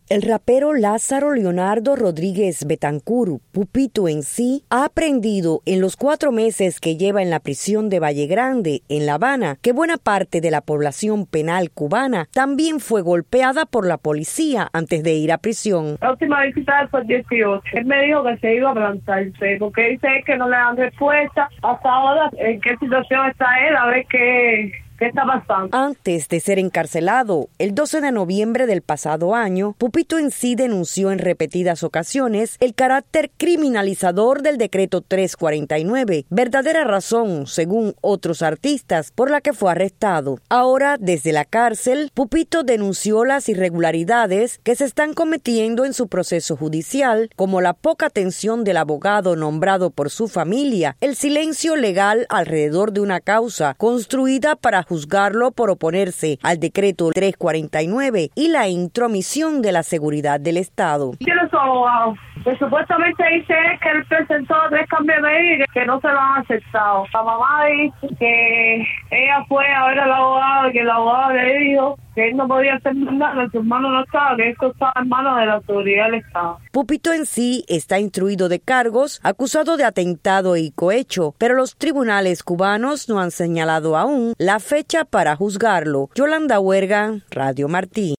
El rapero Lázaro Leonardo Rodríguez Betancur, Pupito en sí, ha aprendido en los 4 meses que lleva en la prisión de Valle Grande, en La Habana, que buena parte de la población penal cubana también fue golpeada por la policía antes de ir a prisión. La última visita fue el 18. Él me dijo que se iba a plantarse, porque dice que no le dan respuesta. Hasta ahora, ¿en qué situación está él? A ver qué está pasando. Antes de ser encarcelado, el 12 de noviembre del pasado año, Pupito en sí denunció en repetidas ocasiones el carácter criminalizador del decreto 349, verdadera razón, según otros artistas, por la que fue arrestado. Ahora, desde la cárcel, Pupito denunció las irregularidades que se están cometiendo en su proceso judicial, como la poca atención del abogado nombrado por su familia, el silencio legal alrededor de una causa construida para juzgarlo por oponerse al decreto 349 y la intromisión de la seguridad del Estado. Tiene su abogado, que supuestamente dice que él presentó 3 cambios de ley y que no se lo han aceptado. La mamá dice que ella fue a ver al abogado y que el abogado le dijo que él no podía hacer nada, que su hermano no estaba, que esto estaba en manos de la autoridad del Estado. Pupito en sí está instruido de cargos, acusado de atentado y cohecho, pero los tribunales cubanos no han señalado aún la fecha para juzgarlo. Yolanda Huerga, Radio Martí.